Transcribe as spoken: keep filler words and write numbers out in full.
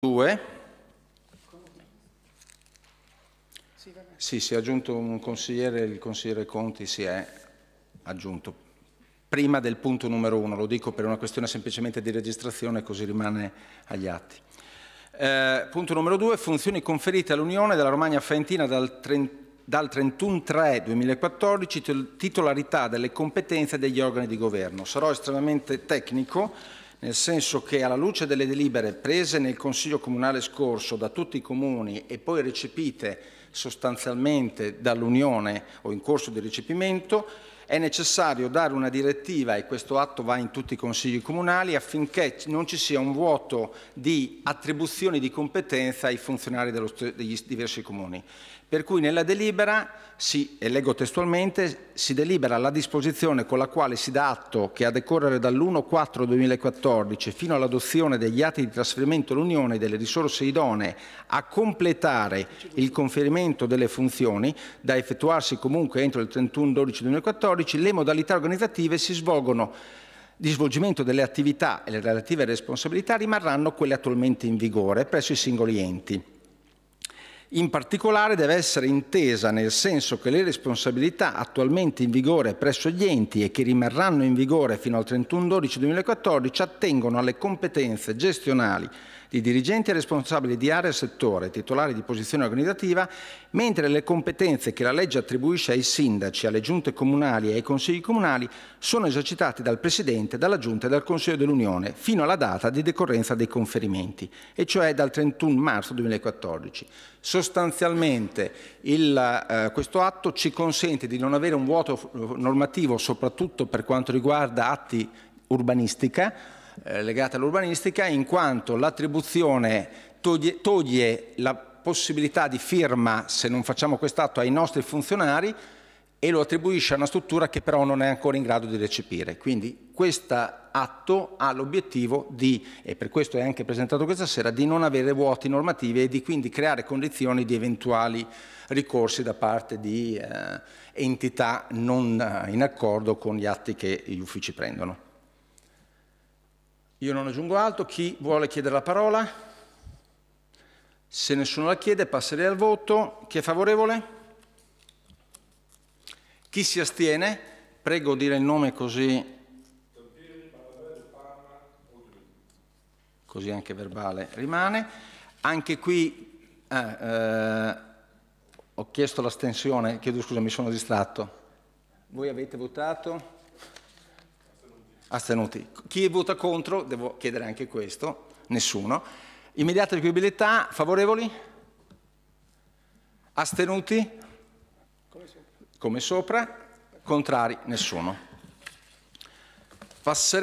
due. Sì, si è aggiunto un consigliere, il consigliere Conti si è aggiunto prima del punto numero uno, lo dico per una questione semplicemente di registrazione, così rimane agli atti. Eh, punto numero due, funzioni conferite all'Unione della Romagna Faentina dal, dal trentuno tre duemilaquattordici, titolarità delle competenze degli organi di governo. Sarò estremamente tecnico, nel senso che alla luce delle delibere prese nel Consiglio Comunale scorso da tutti i comuni e poi recepite sostanzialmente dall'Unione o in corso di recepimento, è necessario dare una direttiva, e questo atto va in tutti i consigli comunali, affinché non ci sia un vuoto di attribuzioni di competenza ai funzionari dello, degli diversi comuni. Per cui nella delibera, si, e leggo testualmente, si delibera la disposizione con la quale si dà atto che a decorrere dall'primo quattro duemilaquattordici fino all'adozione degli atti di trasferimento all'Unione delle risorse idonee a completare il conferimento delle funzioni, da effettuarsi comunque entro il trentuno dodici duemilaquattordici, le modalità organizzative si svolgono di svolgimento delle attività e le relative responsabilità rimarranno quelle attualmente in vigore presso i singoli enti. In particolare deve essere intesa nel senso che le responsabilità attualmente in vigore presso gli enti e che rimarranno in vigore fino al trentuno dodici duemilaquattordici attengono alle competenze gestionali di dirigenti e responsabili di area e settore, titolari di posizione organizzativa, mentre le competenze che la legge attribuisce ai sindaci, alle giunte comunali e ai consigli comunali sono esercitate dal Presidente, dalla Giunta e dal Consiglio dell'Unione fino alla data di decorrenza dei conferimenti, e cioè dal trentuno marzo duemilaquattordici. Sostanzialmente il, eh, questo atto ci consente di non avere un vuoto normativo, soprattutto per quanto riguarda atti urbanistica, eh, legati all'urbanistica, in quanto l'attribuzione toglie, toglie la possibilità di firma, se non facciamo quest'atto, ai nostri funzionari e lo attribuisce a una struttura che però non è ancora in grado di recepire. Quindi questo atto ha l'obiettivo di, e per questo è anche presentato questa sera, di non avere vuoti normativi e di quindi creare condizioni di eventuali ricorsi da parte di eh, entità non eh, in accordo con gli atti che gli uffici prendono. Io non aggiungo altro. Chi vuole chiedere la parola? Se nessuno la chiede, passerei al voto. Chi è favorevole? Chi si astiene? Prego dire il nome così, così anche verbale rimane. Anche qui eh, eh, ho chiesto l'astensione, chiedo scusa, mi sono distratto. Voi avete votato? Astenuti. Chi vota contro? Devo chiedere anche questo. Nessuno. Immediata ripiabilità, favorevoli? Astenuti? Come sopra. Contrari? Nessuno. Passeremo